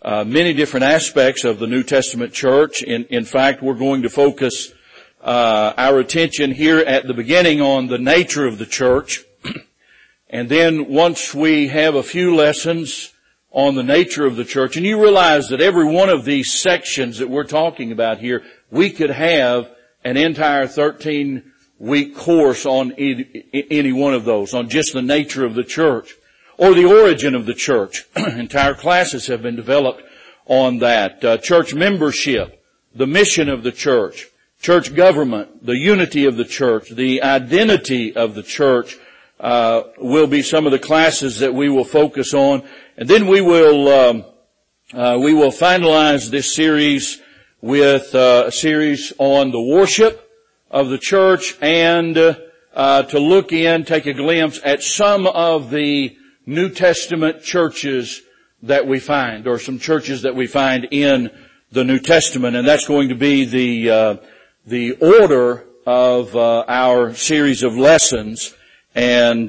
many different aspects of the New Testament church. In fact, we're going to focus our attention here at the beginning on the nature of the church. And then once we have a few lessons on the nature of the church, and you realize that every one of these sections that we're talking about here, we could have an entire 13-week course on any one of those, on just the nature of the church or the origin of the church. Entire classes have been developed on that. Church membership, the mission of the church, church government, the unity of the church, the identity of the church will be some of the classes that we will focus on. And then we will finalize this series with a series on the worship of the church and to look in, take a glimpse at some of the New Testament churches that we find, or some churches that we find in the New Testament. And that's going to be the order of our series of lessons. And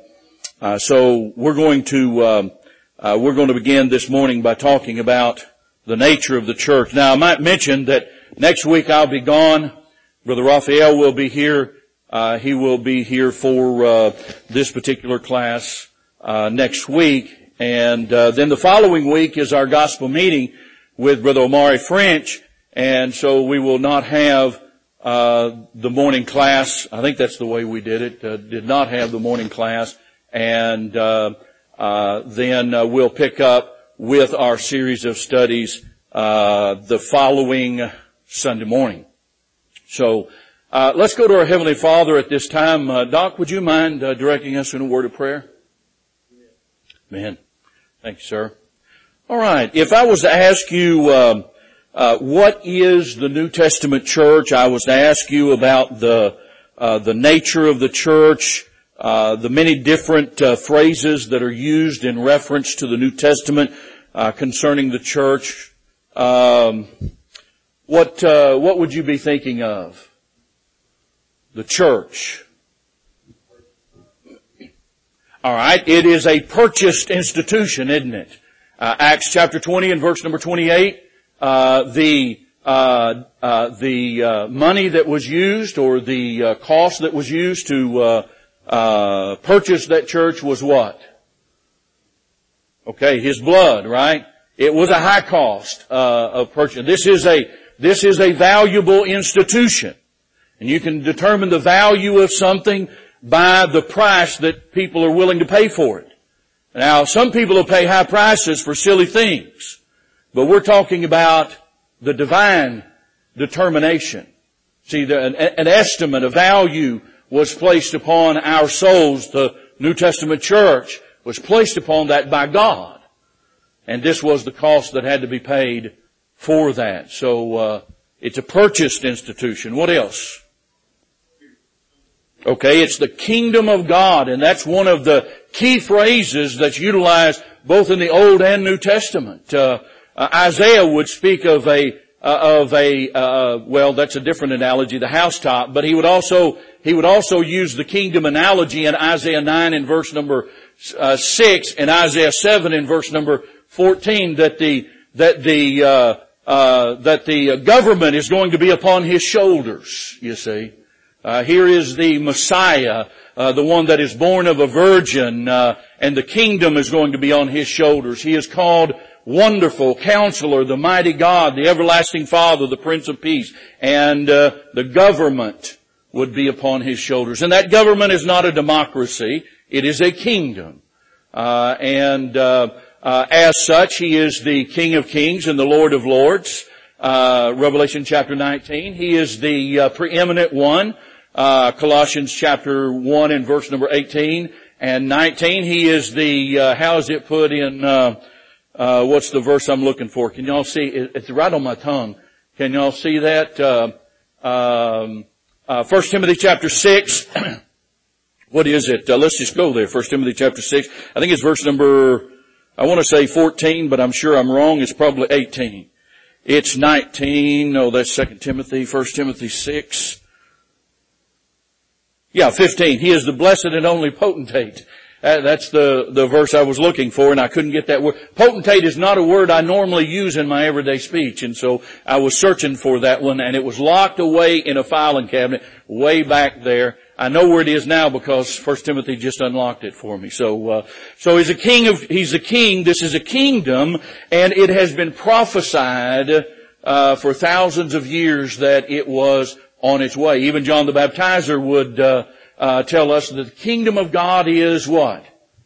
so we're going to begin this morning by talking about the nature of the church. Now, I might mention that next week I'll be gone. Brother Raphael will be here. He will be here for this particular class next week. And then the following week is our gospel meeting with Brother Omari French. And so we will not have the morning class. I think that's the way we did it. Did not have the morning class. And then we'll pick up with our series of studies the following Sunday morning. So let's go to our Heavenly Father at this time. Doc, would you mind directing us in a word of prayer? Amen. Thank you, sir. All right. If I was to ask you what is the New Testament church, I was to ask you about the nature of the church, the many different phrases that are used in reference to the New Testament concerning the church. What would you be thinking of? The church. All right, it is a purchased institution, isn't it? Acts chapter 20 and verse number 28. The money that was used, or the cost that was used to purchase that church was what? Okay, his blood, right? It was a high cost of purchase. This is a valuable institution, and you can determine the value of something by the price that people are willing to pay for it. Now, some people will pay high prices for silly things, but we're talking about the divine determination. See, an estimate, a value was placed upon our souls. The New Testament church was placed upon that by God. And this was the cost that had to be paid for that. So, it's a purchased institution. What else? Okay, it's the kingdom of God, and that's one of the key phrases that's utilized both in the Old and New Testament. Isaiah would speak of well, that's a different analogy, the housetop, but he would also use the kingdom analogy in Isaiah 9 in verse number 6 and Isaiah 7 in verse number 14 that the government is going to be upon his shoulders, you see. Here is the Messiah, the one that is born of a virgin, and the kingdom is going to be on his shoulders. He is called Wonderful Counselor, the Mighty God, the Everlasting Father, the Prince of Peace, and the government would be upon his shoulders. And that government is not a democracy; it is a kingdom. As such, he is the King of Kings and the Lord of Lords. Revelation chapter 19, he is the preeminent one. Colossians chapter 1 and verse number 18 and 19, he is the, how is it put in, what's the verse I'm looking for? Can y'all see? It's right on my tongue. Can y'all see that? 1 Timothy chapter 6. What is it? Let's just go there. 1 Timothy chapter 6. I think it's verse number, I want to say 14, but I'm sure I'm wrong. It's probably 18. It's 19. No, that's 2 Timothy. 1 Timothy 6. Yeah, 15. He is the blessed and only potentate, That's the verse I was looking for, and I couldn't get that word. Potentate is not a word I normally use in my everyday speech, and so I was searching for that one, and it was locked away in a filing cabinet way back there. I know where it is now because 1 Timothy just unlocked it for me. So he's a king. This is a kingdom, and it has been prophesied for thousands of years that it was on its way. Even John the Baptizer would tell us that the kingdom of God is what?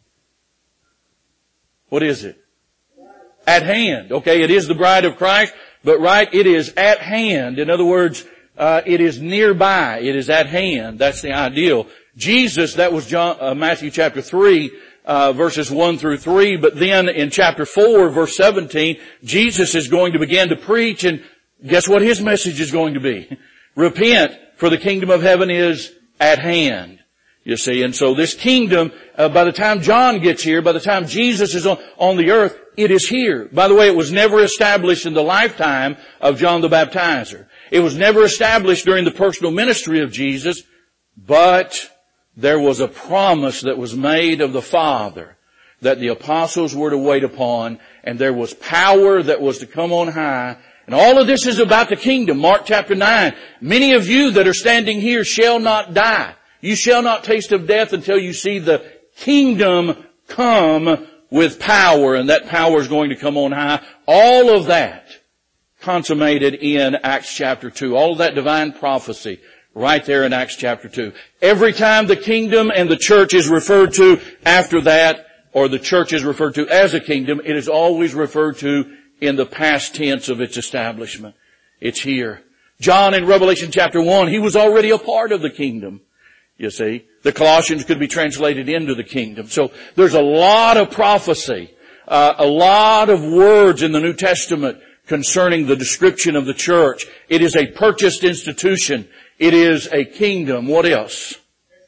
What is it? At hand. Okay, it is the bride of Christ, but it is at hand. In other words, it is nearby. It is at hand. That's the ideal. Jesus, that was Matthew chapter 3, verses 1 through 3. But then in chapter 4, verse 17, Jesus is going to begin to preach, and guess what his message is going to be? Repent, for the kingdom of heaven is at hand. You see, and so this kingdom, by the time John gets here, by the time Jesus is on the earth, it is here. By the way, it was never established in the lifetime of John the Baptizer. It was never established during the personal ministry of Jesus, but there was a promise that was made of the Father that the apostles were to wait upon, and there was power that was to come on high. And all of this is about the kingdom. Mark chapter 9. Many of you that are standing here shall not die. You shall not taste of death until you see the kingdom come with power, and that power is going to come on high. All of that consummated in Acts chapter 2. All of that divine prophecy right there in Acts chapter 2. Every time the kingdom and the church is referred to after that, or the church is referred to as a kingdom, it is always referred to in the past tense of its establishment. It's here. John in Revelation chapter 1, he was already a part of the kingdom. You see, the Colossians could be translated into the kingdom. So there's a lot of prophecy, a lot of words in the New Testament concerning the description of the church. It is a purchased institution. It is a kingdom. What else?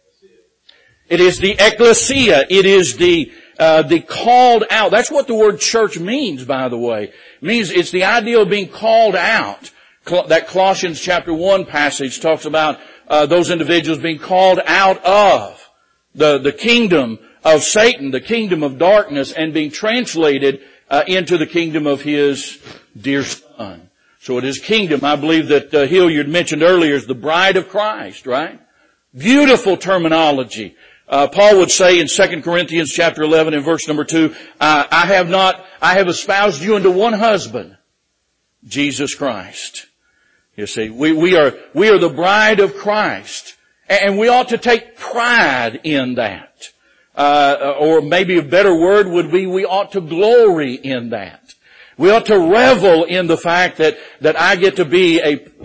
It is the ecclesia. It is the called out. That's what the word church means, by the way. It means it's the idea of being called out. That Colossians chapter 1 passage talks about those individuals being called out of the kingdom of Satan, the kingdom of darkness, and being translated into the kingdom of His dear Son. So it is kingdom. I believe that Hilliard mentioned earlier is the bride of Christ, right? Beautiful terminology. Paul would say in 2 Corinthians chapter 11 and verse number 2, I have espoused you unto one husband, Jesus Christ. You see, we are the bride of Christ, and we ought to take pride in that. Or maybe a better word would be we ought to glory in that. We ought to revel in the fact that I get to be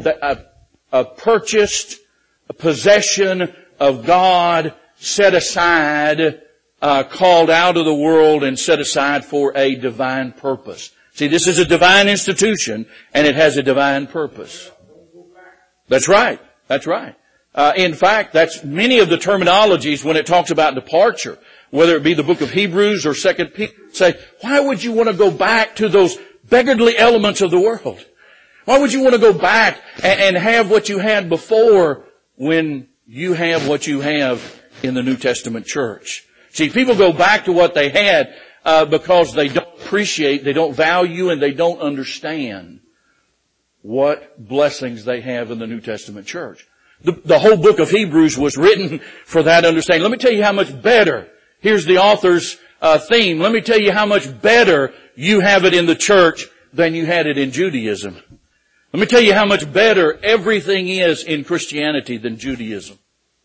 a purchased possession of God, set aside, called out of the world and set aside for a divine purpose. See, this is a divine institution, and it has a divine purpose. That's right. That's right. In fact, that's many of the terminologies when it talks about departure, whether it be the book of Hebrews or 2 Peter, say, why would you want to go back to those beggarly elements of the world? Why would you want to go back and have what you had before when you have what you have in the New Testament church? See, people go back to what they had because they don't appreciate, they don't value, and they don't understand what blessings they have in the New Testament church. The whole book of Hebrews was written for that understanding. Let me tell you how much better. Here's the author's theme. Let me tell you how much better you have it in the church than you had it in Judaism. Let me tell you how much better everything is in Christianity than Judaism.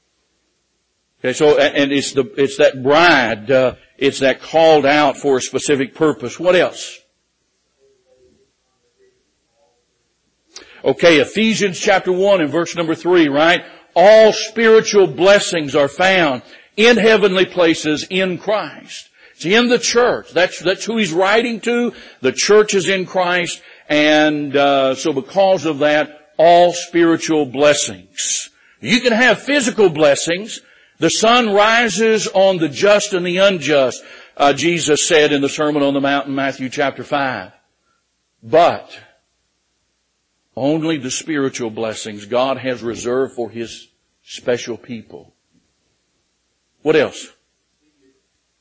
Okay, so, and it's that bride, it's that called out for a specific purpose. What else? Okay, Ephesians chapter 1 and verse number 3, right? All spiritual blessings are found in heavenly places in Christ. It's in the church. That's who he's writing to. The church is in Christ. And so because of that, all spiritual blessings. You can have physical blessings. The sun rises on the just and the unjust, Jesus said in the Sermon on the Mount in Matthew chapter 5. But only the spiritual blessings God has reserved for His special people. What else?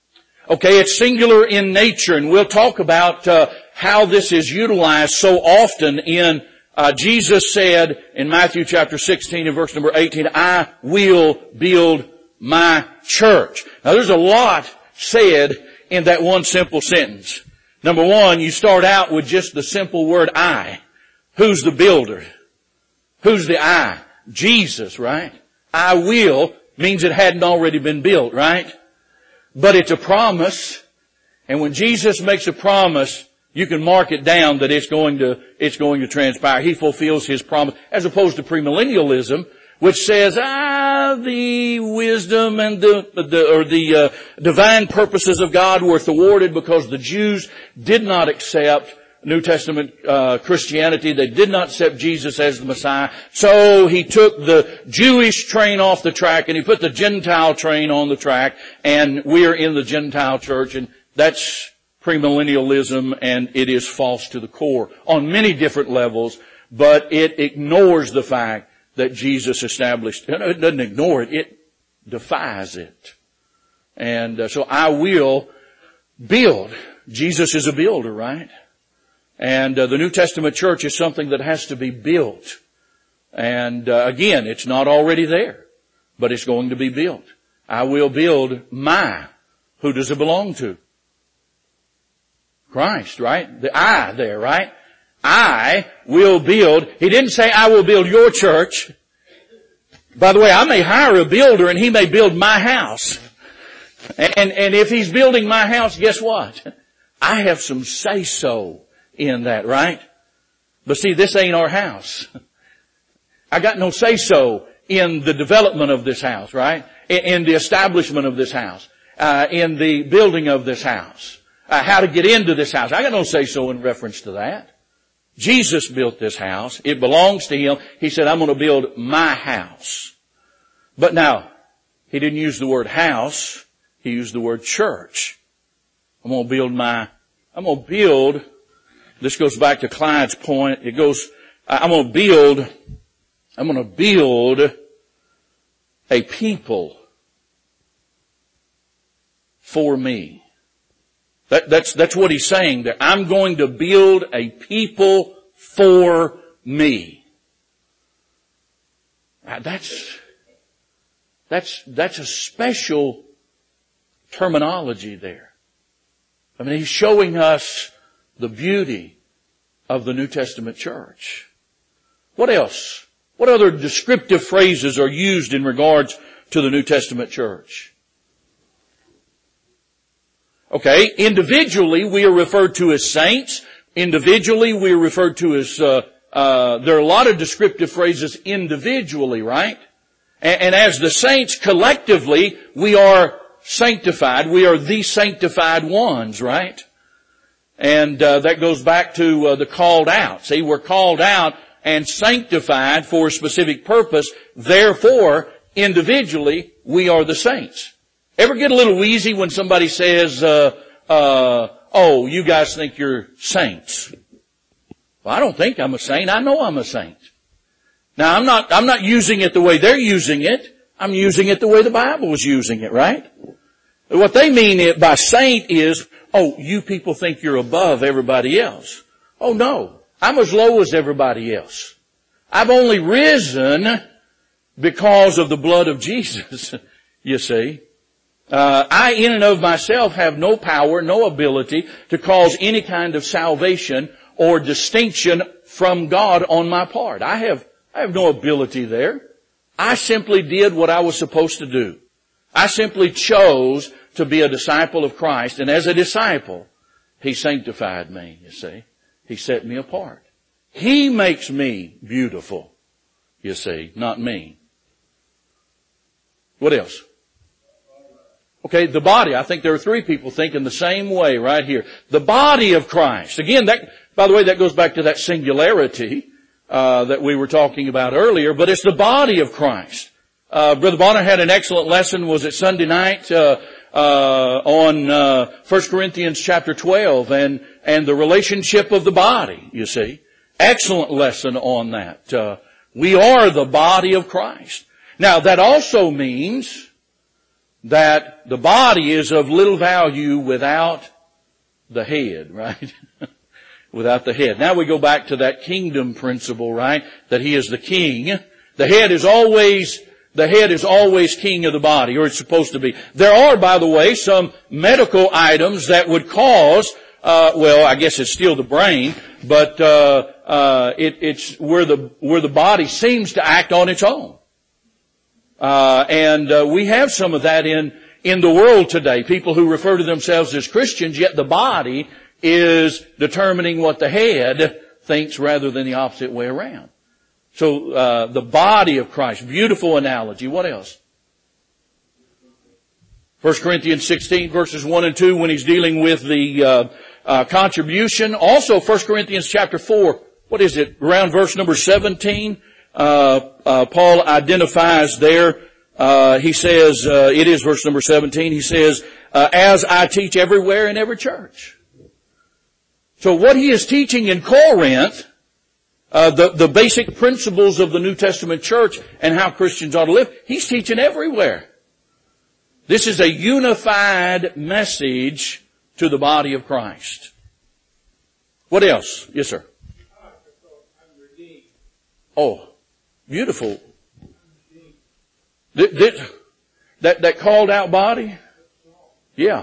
Okay, it's singular in nature, and we'll talk about how this is utilized so often in Jesus said in Matthew chapter 16 and verse number 18, I will build my church. Now there's a lot said in that one simple sentence. Number one, you start out with just the simple word I. Who's the builder? Who's the I? Jesus, right? I will means it hadn't already been built, right? But it's a promise. And when Jesus makes a promise, you can mark it down that it's going to transpire. He fulfills His promise, as opposed to premillennialism, which says, the wisdom and the divine purposes of God were thwarted because the Jews did not accept New Testament Christianity. They did not accept Jesus as the Messiah. So He took the Jewish train off the track and He put the Gentile train on the track, and we're in the Gentile church, and that's premillennialism, and it is false to the core on many different levels, but it ignores the fact that Jesus established. It doesn't ignore it, it defies it. And so I will build. Jesus is a builder, right? And the New Testament church is something that has to be built. And again, it's not already there, but it's going to be built. I will build my. Who does it belong to? Christ, right? The I there, right? I will build. He didn't say I will build your church. By the way, I may hire a builder and he may build my house. And if he's building my house, guess what? I have some say-so in that, right? But see, this ain't our house. I got no say-so in the development of this house, right? In the establishment of this house. In the building of this house. How to get into this house. I got no say-so in reference to that. Jesus built this house. It belongs to Him. He said, I'm going to build my house. But now, He didn't use the word house. He used the word church. I'm going to build, this goes back to Clyde's point. It goes, I'm going to build a people for me. That's what he's saying there. I'm going to build a people for me. Now that's a special terminology there. I mean, he's showing us the beauty of the New Testament church. What else? What other descriptive phrases are used in regards to the New Testament church? Okay, individually we are referred to as saints. Individually we are referred to as, there are a lot of descriptive phrases individually, right? And as the saints collectively, we are sanctified. We are the sanctified ones, right? And that goes back to the called out. See, we're called out and sanctified for a specific purpose. Therefore, individually, we are the saints. Ever get a little wheezy when somebody says, oh, you guys think you're saints? Well, I don't think I'm a saint. I know I'm a saint. Now, I'm not using it the way they're using it. I'm using it the way the Bible is using it, right? What they mean by saint is, oh, you people think you're above everybody else. Oh, no. I'm as low as everybody else. I've only risen because of the blood of Jesus, you see. I in and of myself have no power, no ability to cause any kind of salvation or distinction from God on my part. I have no ability there. I simply did what I was supposed to do. I simply chose to be a disciple of Christ, and as a disciple, He sanctified me, you see. He set me apart. He makes me beautiful, you see, not me. What else? Okay, the body. I think there are three people thinking the same way right here. The body of Christ. Again, by the way, that goes back to that singularity that we were talking about earlier, but it's the body of Christ. Brother Bonner had an excellent lesson, was it Sunday night, on 1 Corinthians chapter 12 and the relationship of the body, you see. Excellent lesson on that. We are the body of Christ. Now, that also means that the body is of little value without the head, right? Without the head. Now we go back to that kingdom principle, right? That He is the king. The head is always king of the body, or it's supposed to be. There are, by the way, some medical items that would cause, I guess it's still the brain, but it's where the body seems to act on its own. We have some of that in the world today. People who refer to themselves as Christians, yet the body is determining what the head thinks rather than the opposite way around. So, the body of Christ. Beautiful analogy. What else? 1 Corinthians 16 verses 1 and 2 when he's dealing with the contribution. Also 1 Corinthians chapter 4. What is it? Around verse number 17. Paul identifies there, he says, it is verse number 17, he says, as I teach everywhere in every church. So what he is teaching in Corinth, the basic principles of the New Testament church and how Christians ought to live, he's teaching everywhere. This is a unified message to the body of Christ. What else? Yes, sir. Oh, beautiful. That called out body? Yeah.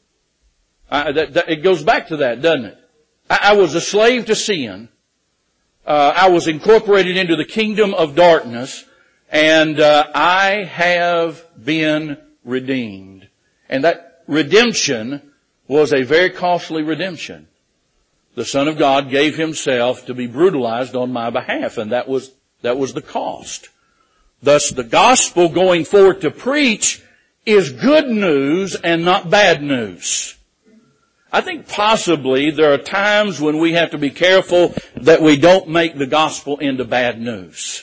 It goes back to that, doesn't it? I was a slave to sin. I was incorporated into the kingdom of darkness, and I have been redeemed. And that redemption was a very costly redemption. The Son of God gave Himself to be brutalized on my behalf, and that was the cost. Thus, the gospel going forth to preach is good news and not bad news. I think possibly there are times when we have to be careful that we don't make the gospel into bad news.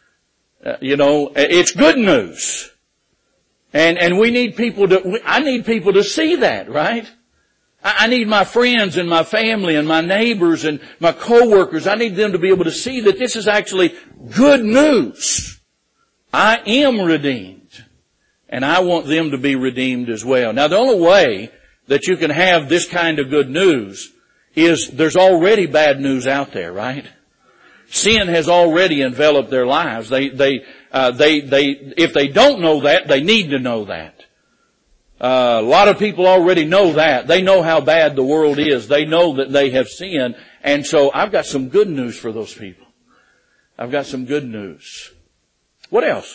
It's good news. And I need people to see that, right? I need my friends and my family and my neighbors and my coworkers, I need them to be able to see that this is actually good news. I am redeemed. And I want them to be redeemed as well. Now the only way that you can have this kind of good news is there's already bad news out there, right? Sin has already enveloped their lives. If they don't know that, they need to know that. A lot of people already know that. They know how bad the world is. They know that they have sinned. And so I've got some good news for those people. I've got some good news. What else?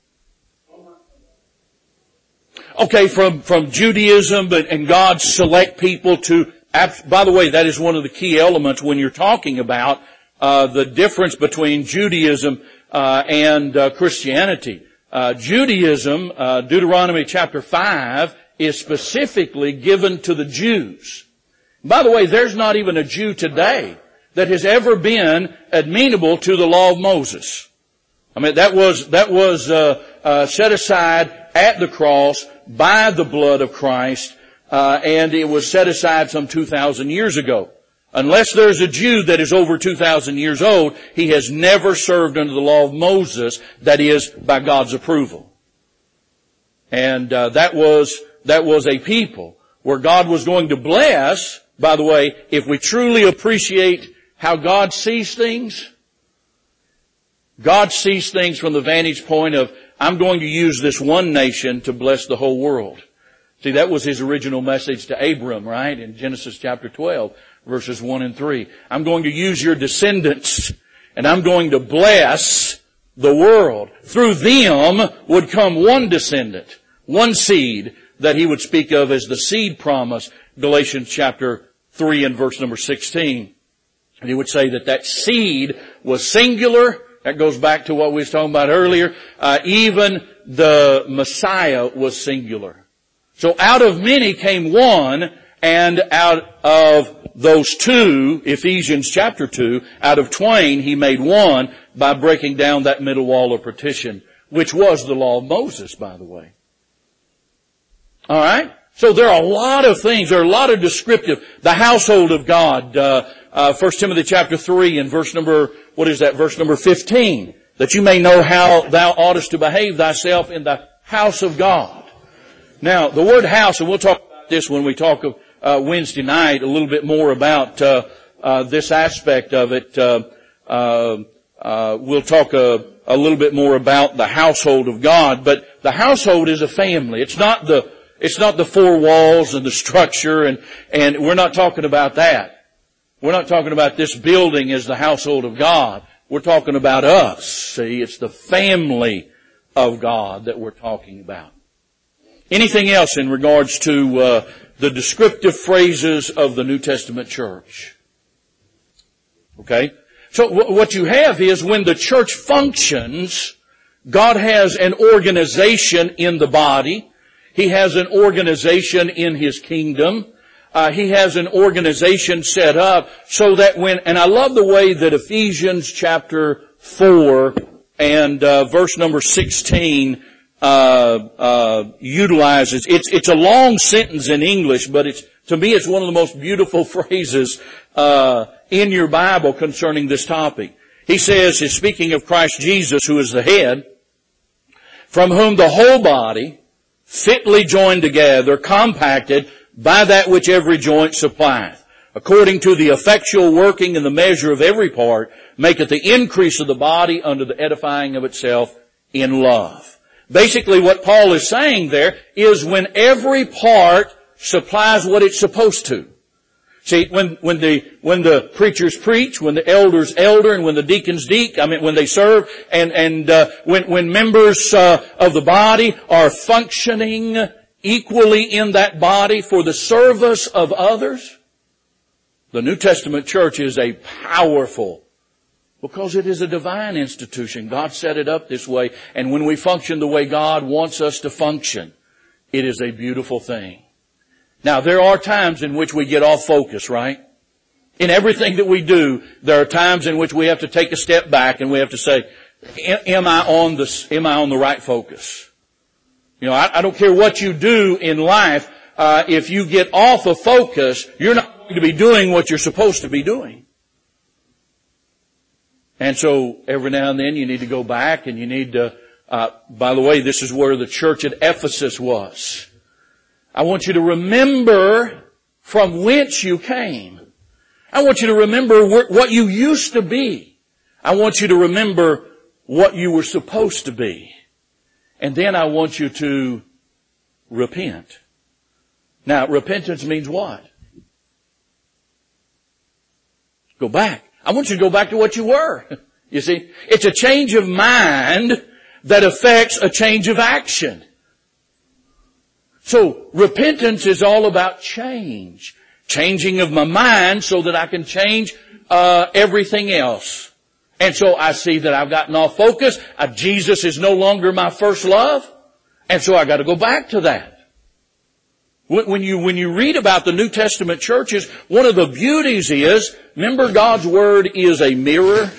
Okay, from Judaism and God select people to, by the way, that is one of the key elements when you're talking about the difference between Judaism and Christianity. Judaism, Deuteronomy chapter 5, is specifically given to the Jews. By the way, there's not even a Jew today that has ever been amenable to the law of Moses. I mean, that was set aside at the cross by the blood of Christ, and it was set aside some 2,000 years ago. Unless there's a Jew that is over 2,000 years old, he has never served under the law of Moses, that is, by God's approval. And that was a people where God was going to bless. By the way, if we truly appreciate how God sees things from the vantage point of, I'm going to use this one nation to bless the whole world. See, that was His original message to Abram, right? In Genesis chapter 12, verses 1 and 3. I'm going to use your descendants, and I'm going to bless the world. Through them would come one descendant, one seed, that He would speak of as the seed promise, Galatians chapter 3 and verse number 16. And He would say that seed was singular. That goes back to what we were talking about earlier. Even the Messiah was singular. So out of many came one, and out of those two, Ephesians chapter 2, out of twain He made one by breaking down that middle wall of partition, which was the law of Moses, by the way. Alright? So there are a lot of things, there are a lot of descriptive. The household of God, 1 Timothy chapter 3 and verse number 15. That you may know how thou oughtest to behave thyself in the house of God. Now, the word house, and we'll talk about this when we talk Wednesday night a little bit more about this aspect of it. We'll talk a little bit more about the household of God, but the household is a family. It's not the four walls and the structure, and we're not talking about that. We're not talking about this building as the household of God. We're talking about us. See, it's the family of God that we're talking about. Anything else in regards to the descriptive phrases of the New Testament church? Okay? So what you have is when the church functions, God has an organization in the body. He has an organization in His kingdom. He has an organization set up so that and I love the way that Ephesians chapter 4 and verse number 16 utilizes. It's a long sentence in English, but to me it's one of the most beautiful phrases in your Bible concerning this topic. He says, he's speaking of Christ Jesus, who is the head, from whom the whole body, fitly joined together, compacted by that which every joint supplieth, according to the effectual working in the measure of every part, maketh the increase of the body unto the edifying of itself in love. Basically what Paul is saying there is when every part supplies what it's supposed to. See, when the preachers preach, when the elders elder, and when the deacons when they serve, and when members of the body are functioning equally in that body for the service of others, the New Testament church is a powerful, because it is a divine institution. God set it up this way, and when we function the way God wants us to function, it is a beautiful thing. Now, there are times in which we get off focus, right? In everything that we do, there are times in which we have to take a step back and we have to say, am I on the right focus? You know, I don't care what you do in life, if you get off of focus, you're not going to be doing what you're supposed to be doing. And so every now and then you need to go back and you need to, by the way, this is where the church at Ephesus was. I want you to remember from whence you came. I want you to remember what you used to be. I want you to remember what you were supposed to be. And then I want you to repent. Now, repentance means what? Go back. I want you to go back to what you were. You see, it's a change of mind that affects a change of action. So, repentance is all about change. Changing of my mind so that I can change everything else. And so I see that I've gotten off focus. Jesus is no longer my first love. And so I got to go back to that. When you read about the New Testament churches, one of the beauties is, remember God's Word is a mirror.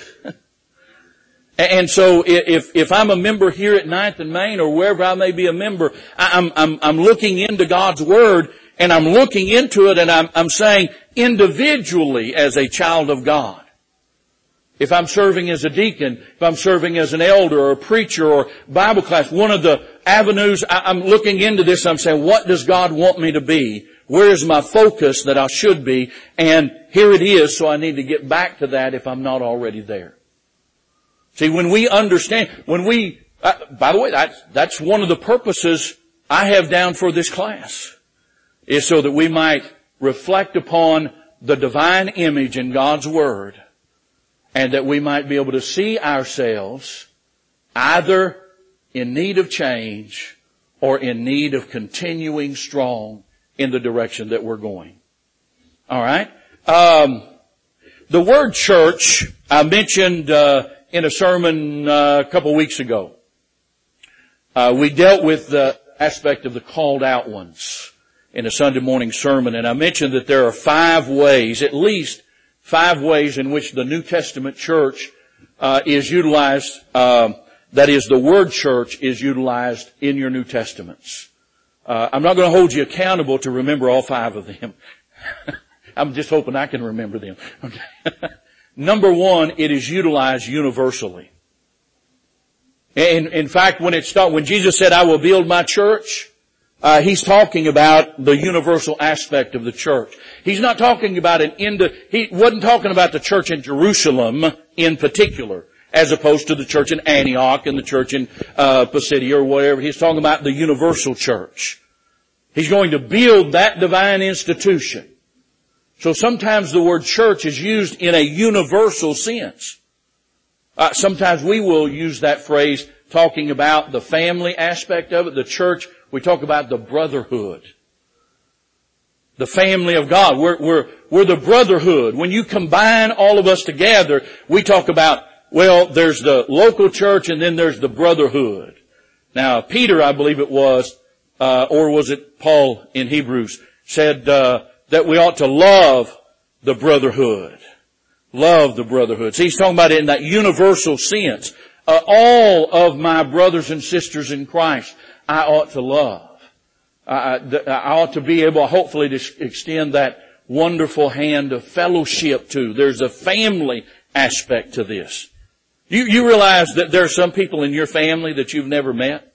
And so if I'm a member here at 9th and Main or wherever I may be a member, I'm looking into God's Word and I'm looking into it and I'm saying individually as a child of God. If I'm serving as a deacon, if I'm serving as an elder or a preacher or Bible class, one of the avenues I'm looking into this, I'm saying, what does God want me to be? Where is my focus that I should be? And here it is, so I need to get back to that if I'm not already there. See, when we understand, by the way, that's one of the purposes I have down for this class, is so that we might reflect upon the divine image in God's Word, and that we might be able to see ourselves either in need of change or in need of continuing strong in the direction that we're going. All right? The word church, I mentioned in a sermon a couple weeks ago. We dealt with the aspect of the called out ones in a Sunday morning sermon, and I mentioned that there are 5 ways, at least 5 ways in which the New Testament church is utilized, that is, the word church is utilized in your New Testaments. I'm not going to hold you accountable to remember all 5 of them. I'm just hoping I can remember them. Okay. Number 1, it is utilized universally. In fact, when Jesus said, I will build my church, He's talking about the universal aspect of the church. He's not talking about he wasn't talking about the church in Jerusalem in particular, as opposed to the church in Antioch and the church in Pisidia or whatever. He's talking about the universal church. He's going to build that divine institution. So sometimes the word church is used in a universal sense. Sometimes we will use that phrase talking about the family aspect of it, the church. We talk about the brotherhood. The family of God. We're the brotherhood. When you combine all of us together, we talk about, well, there's the local church and then there's the brotherhood. Now, Peter, I believe it was, or was it Paul in Hebrews, said that we ought to love the brotherhood. Love the brotherhood. So he's talking about it in that universal sense. All of my brothers and sisters in Christ, I ought to love. I ought to be able, hopefully, to extend that wonderful hand of fellowship to. There's a family aspect to this. You realize that there are some people in your family that you've never met?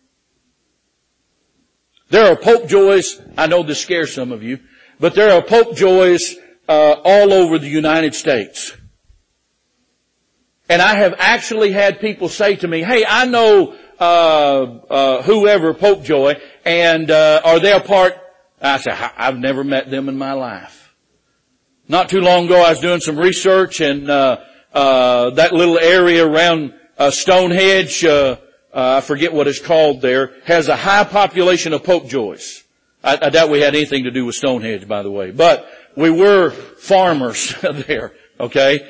There are Pope Joys. I know this scares some of you, but there are Pope Joys all over the United States. And I have actually had people say to me, hey, I know whoever, Pope Joy, and are they a part? I said, I've never met them in my life. Not too long ago I was doing some research, and that little area around Stonehenge, I forget what it's called there, has a high population of Pope Joys. I doubt we had anything to do with Stonehenge, by the way. But we were farmers there, okay?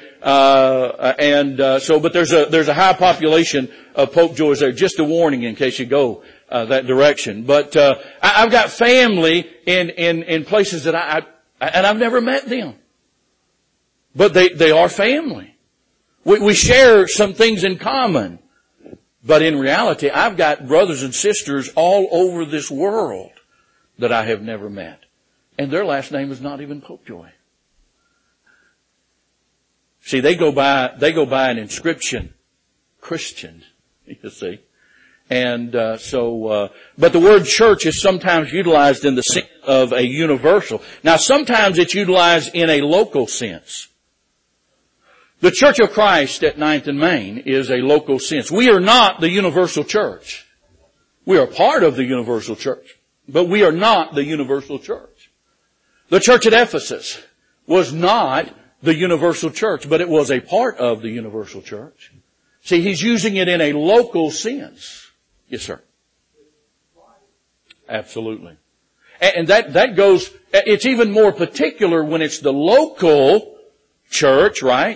But there's a high population of Pope Joys there. Just a warning in case you go that direction. But I've got family in places that and I've never met them. But they are family. We share some things in common. But in reality, I've got brothers and sisters all over this world that I have never met. And their last name is not even Pope Joy. See, they go by an inscription, Christian, you see. And but the word church is sometimes utilized in the sense of a universal. Now, sometimes it's utilized in a local sense. The Church of Christ at 9th and Main is a local sense. We are not the universal church. We are part of the universal church, but we are not the universal church. The church at Ephesus was not the universal church, but it was a part of the universal church. See, he's using it in a local sense. Yes, sir. Absolutely. And that goes, it's even more particular when it's the local church, right?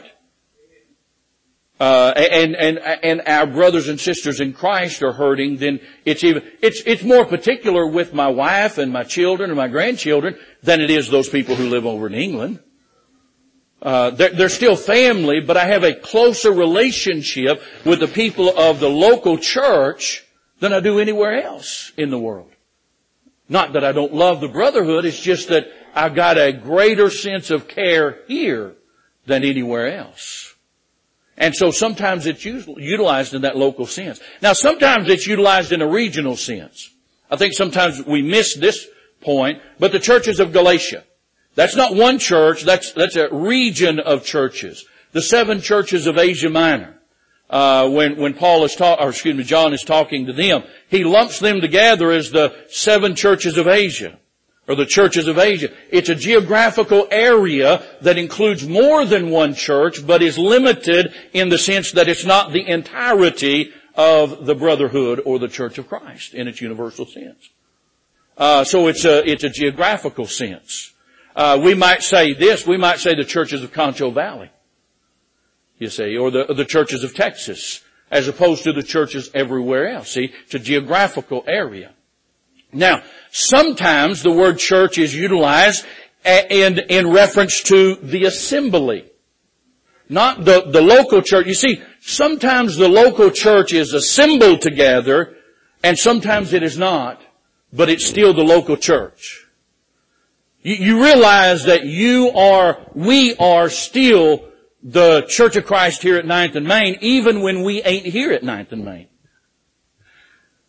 And our brothers and sisters in Christ are hurting, then it's more particular with my wife and my children and my grandchildren than it is those people who live over in England. They're still family, but I have a closer relationship with the people of the local church than I do anywhere else in the world. Not that I don't love the brotherhood, it's just that I've got a greater sense of care here than anywhere else. And so sometimes it's utilized in that local sense. Now sometimes it's utilized in a regional sense. I think sometimes we miss this point, but the churches of Galatia. That's not one church, that's a region of churches. The 7 churches of Asia Minor. When John is talking to them, he lumps them together as the 7 churches of Asia, or the churches of Asia. It's a geographical area that includes more than one church, but is limited in the sense that it's not the entirety of the brotherhood or the Church of Christ in its universal sense. So it's a geographical sense. We might say the churches of Concho Valley, you see, or the churches of Texas, as opposed to the churches everywhere else. See, it's a geographical area. Now, sometimes the word church is utilized in reference to the assembly. Not the local church. You see, sometimes the local church is assembled together, and sometimes it is not, but it's still the local church. You realize that we are still the Church of Christ here at 9th and Main, even when we ain't here at 9th and Main.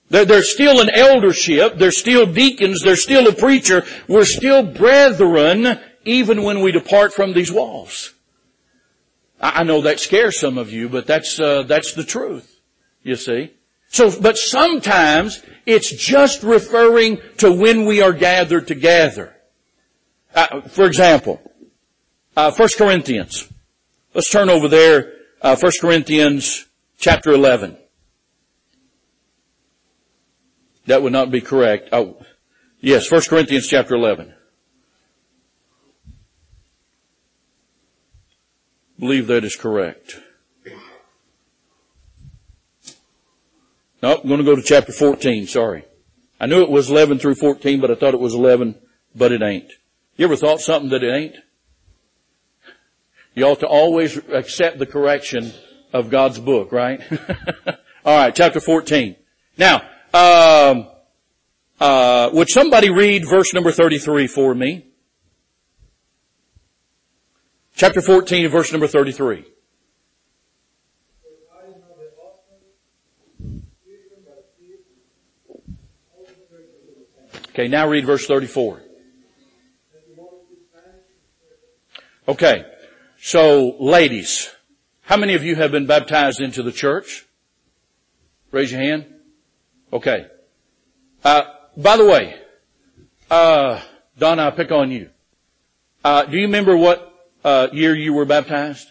There's still an eldership. There's still deacons. There's still a preacher. We're still brethren even when we depart from these walls. I know that scares some of you, but that's the truth, you see. But sometimes it's just referring to when we are gathered together. For example, 1 Corinthians. Let's turn over there, 1 Corinthians chapter 11. That would not be correct. Oh, yes, 1 Corinthians chapter 11. I believe that is correct. No, I'm going to go to chapter 14, sorry. I knew it was 11 through 14, but I thought it was 11, but it ain't. You ever thought something that it ain't? You ought to always accept the correction of God's book, right? All right, chapter 14. Now, would somebody read verse number 33 for me? Chapter 14, verse number 33. Okay, now read verse 34. Okay, so ladies, how many of you have been baptized into the church? Raise your hand. Okay. By the way, Donna, I'll pick on you. Do you remember what year you were baptized?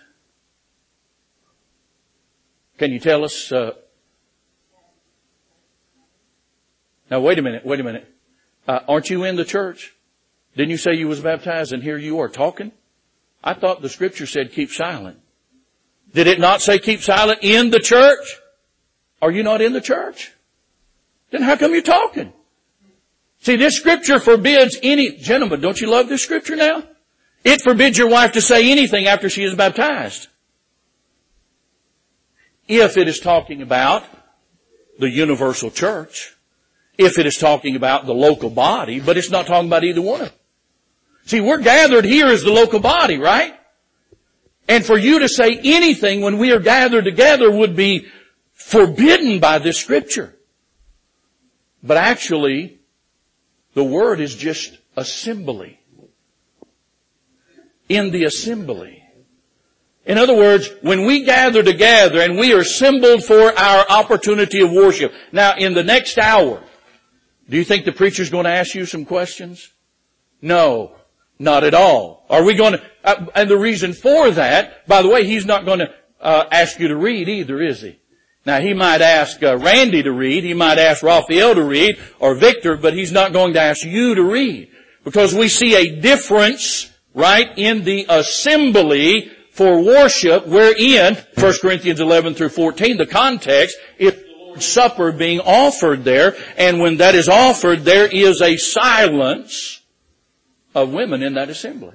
Can you tell us? Now wait a minute. Aren't you in the church? Didn't you say you was baptized and here you are talking? I thought the scripture said keep silent. Did it not say keep silent in the church? Are you not in the church? Then how come you're talking? See, this scripture forbids gentlemen, don't you love this scripture now? It forbids your wife to say anything after she is baptized. If it is talking about the universal church, if it is talking about the local body, but it's not talking about either one of them. See, we're gathered here as the local body, right? And for you to say anything when we are gathered together would be forbidden by this scripture. But actually, the word is just assembly. In the assembly. In other words, when we gather together and we are assembled for our opportunity of worship. Now, in the next hour, do you think the preacher's going to ask you some questions? No, not at all. Are we going to, and the reason for that, by the way, he's not going to ask you to read either, is he? Now, he might ask Randy to read, he might ask Raphael to read, or Victor, but he's not going to ask you to read. Because we see a difference, right, in the assembly for worship, wherein, 1 Corinthians 11 through 14, the context is the Lord's Supper being offered there, and when that is offered, there is a silence of women in that assembly.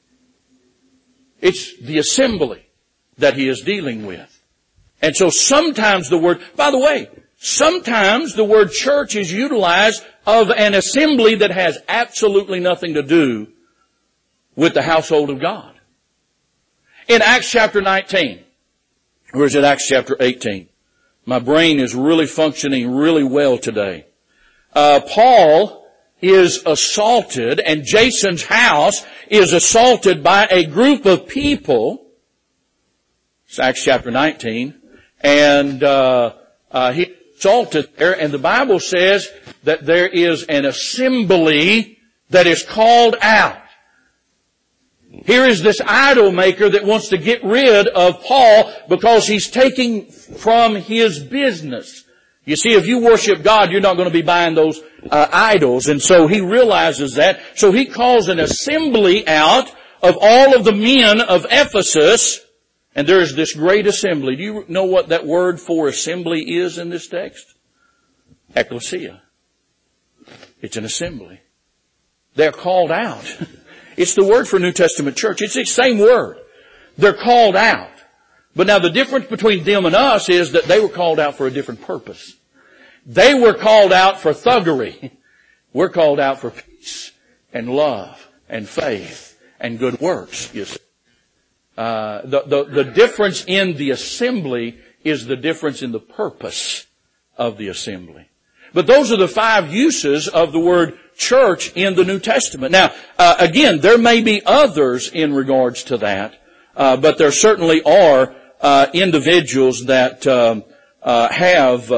It's the assembly that he is dealing with. And so sometimes the word, by the way, sometimes the word church is utilized of an assembly that has absolutely nothing to do with the household of God. In Acts chapter 19, or is it Acts chapter 18? My brain is really functioning really well today. Paul is assaulted, and Jason's house is assaulted by a group of people. It's Acts chapter 19. And he assaulted there, and the Bible says that there is an assembly that is called out. Here is this idol maker that wants to get rid of Paul because he's taking from his business. You see, if you worship God, you're not going to be buying those idols. And so he realizes that. So he calls an assembly out of all of the men of Ephesus. And there is this great assembly. Do you know what that word for assembly is in this text? Ecclesia. It's an assembly. They're called out. It's the word for New Testament church. It's the same word. They're called out. But now the difference between them and us is that they were called out for a different purpose. They were called out for thuggery. We're called out for peace and love and faith and good works, you see. The difference in the assembly is the difference in the purpose of the assembly. But those are the 5 uses of the word church in the New Testament. Now, again, there may be others in regards to that, but there certainly are individuals that have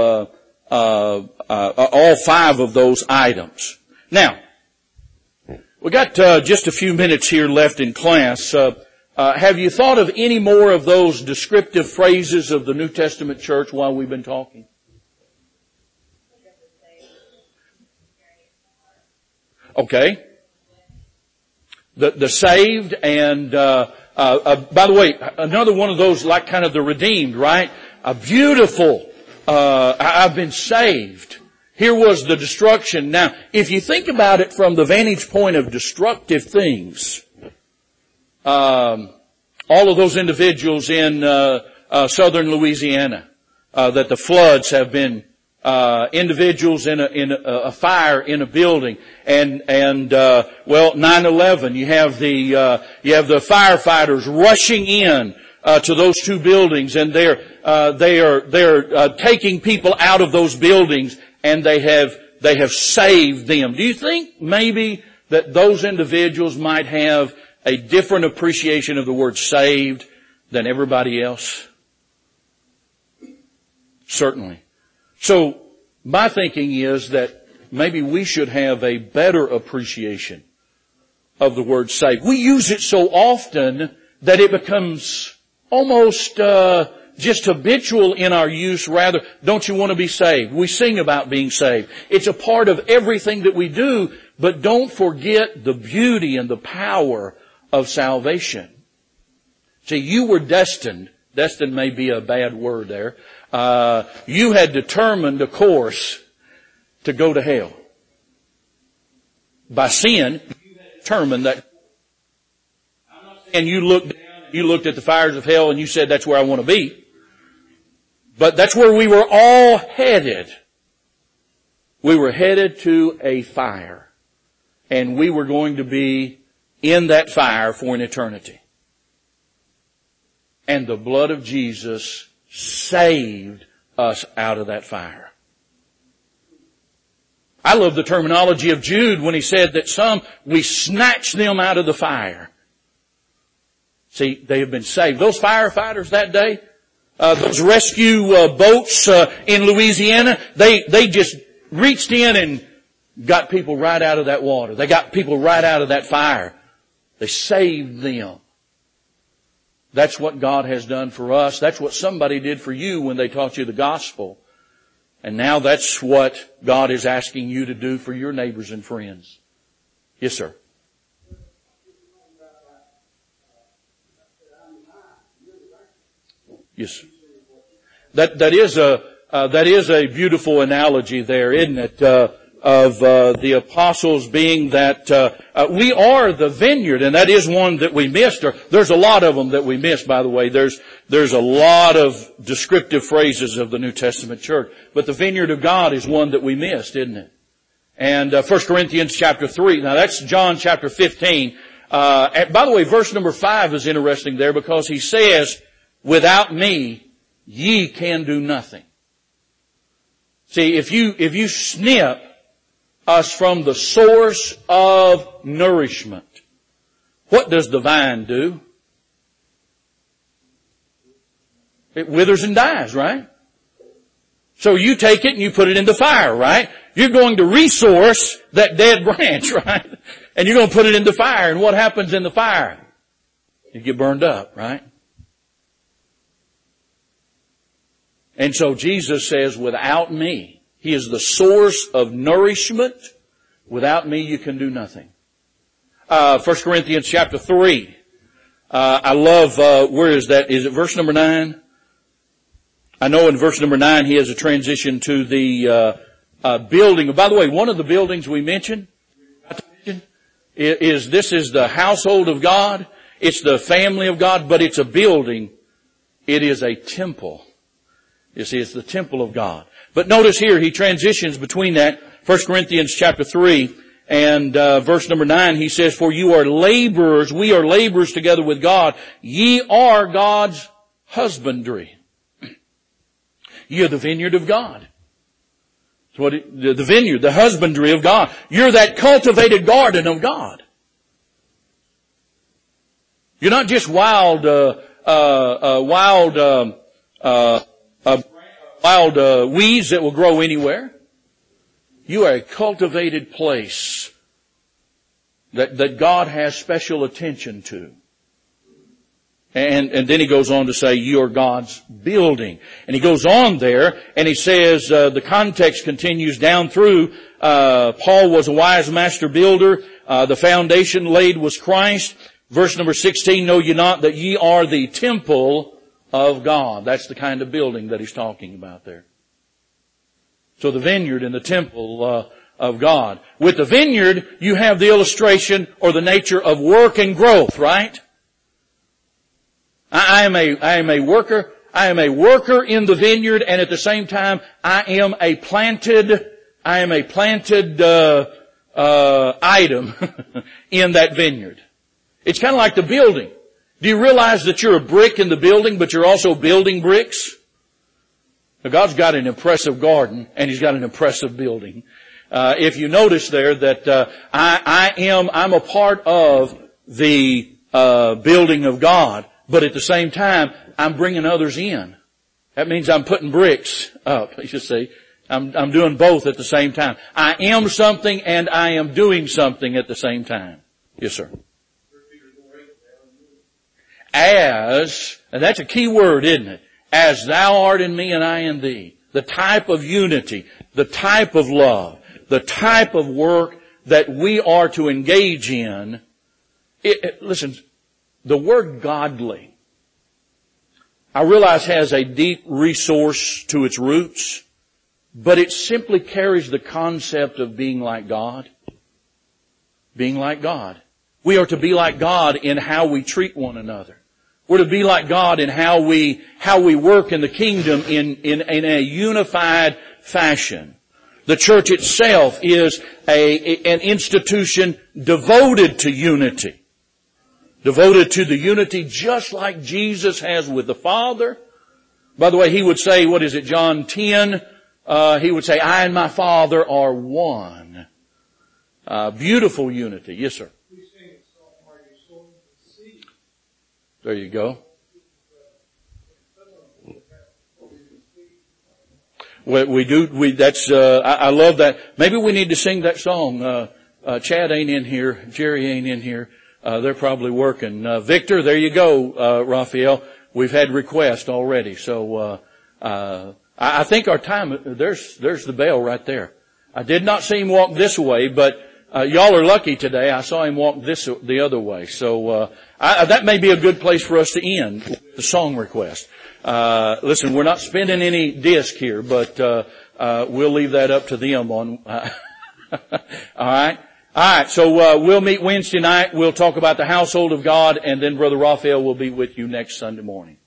all 5 of those items. Now, we got just a few minutes here left in class. Have you thought of any more of those descriptive phrases of the New Testament church while we've been talking? Okay. The saved and, by the way, another one of those like kind of the redeemed, right? A beautiful, I've been saved. Here was the destruction. Now, if you think about it from the vantage point of destructive things, all of those individuals in, southern Louisiana, that the floods have been individuals in a fire in a building, and 9/11. You have the firefighters rushing in to those 2 buildings, and they're taking people out of those buildings, and they have saved them. Do you think maybe that those individuals might have a different appreciation of the word saved than everybody else? Certainly. So, my thinking is that maybe we should have a better appreciation of the word saved. We use it so often that it becomes almost just habitual in our use. Rather, don't you want to be saved? We sing about being saved. It's a part of everything that we do, but don't forget the beauty and the power of salvation. See, you were destined. Destined may be a bad word there. You had determined a course to go to hell. By sin, you had determined that. I'm not saying you looked at the fires of hell and you said that's where I want to be. But that's where we were all headed. We were headed to a fire. And we were going to be in that fire for an eternity. And the blood of Jesus saved us out of that fire. I love the terminology of Jude when he said that we snatched them out of the fire. See, they have been saved. Those firefighters that day, those rescue boats in Louisiana, they just reached in and got people right out of that water. They got people right out of that fire. They saved them. That's what God has done for us. That's what somebody did for you when they taught you the gospel. And now that's what God is asking you to do for your neighbors and friends. Yes, sir. Yes. That is a beautiful analogy there, isn't it? Of the apostles being that we are the vineyard, and that is one that we missed. Or there's a lot of them that we missed, by the way. There's a lot of descriptive phrases of the New Testament church, but the vineyard of God is one that we missed, isn't it? And 1 Corinthians chapter 3. Now that's John chapter 15. And by the way, verse number 5 is interesting there because he says, "Without me, ye can do nothing." See, if you snip us from the source of nourishment, what does the vine do? It withers and dies, right? So you take it and you put it in the fire, right? You're going to resource that dead branch, right? And you're going to put it in the fire. And what happens in the fire? You get burned up, right? And so Jesus says, without me, He is the source of nourishment. Without me, you can do nothing. 1 Corinthians chapter 3. I love, where is that? Is it verse number 9? I know in verse number 9 he has a transition to the building. By the way, one of the buildings we mentioned is this is the household of God. It's the family of God, but it's a building. It is a temple. You see, it's the temple of God. But notice here, he transitions between that. 1 Corinthians chapter 3 and verse number 9, he says, "For you are laborers, we are laborers together with God. Ye are God's husbandry." Ye are the vineyard of God. The vineyard, the husbandry of God. You're that cultivated garden of God. You're not just wild weeds that will grow anywhere. You are a cultivated place that God has special attention to. And then he goes on to say, you are God's building. And he goes on there, and he says, the context continues down through, Paul was a wise master builder. The foundation laid was Christ. Verse number 16, know ye not that ye are the temple of God. That's the kind of building that he's talking about there. So the vineyard and the temple of God. With the vineyard, you have the illustration or the nature of work and growth, right? I am a worker. I am a worker in the vineyard, and at the same time, I am a planted item in that vineyard. It's kind of like the building. Do you realize that you're a brick in the building, but you're also building bricks? Now, God's got an impressive garden, and He's got an impressive building. If you notice there that I'm a part of the building of God, but at the same time, I'm bringing others in. That means I'm putting bricks up. You see, I'm doing both at the same time. I am something, and I am doing something at the same time. Yes, sir. As, and that's a key word, isn't it? As thou art in me and I in thee. The type of unity, the type of love, the type of work that we are to engage in. Listen, the word godly, I realize has a deep resource to its roots, but it simply carries the concept of being like God. Being like God. We are to be like God in how we treat one another. We're to be like God in how we work in the kingdom in a unified fashion. The church itself is an institution devoted to unity. Devoted to the unity just like Jesus has with the Father. By the way, he would say, what is it, John 10? He would say, I and my Father are one. Beautiful unity. Yes, sir. There you go. We do, I love that. Maybe we need to sing that song. Chad ain't in here. Jerry ain't in here. They're probably working. Victor, there you go, Raphael. We've had requests already. So, I think our time, there's the bell right there. I did not see him walk this way, but y'all are lucky today. I saw him walk the other way. So, that may be a good place for us to end with the song request. Listen, we're not spending any disc here, but, we'll leave that up to them on, alright? Alright, so, we'll meet Wednesday night. We'll talk about the household of God, and then Brother Raphael will be with you next Sunday morning.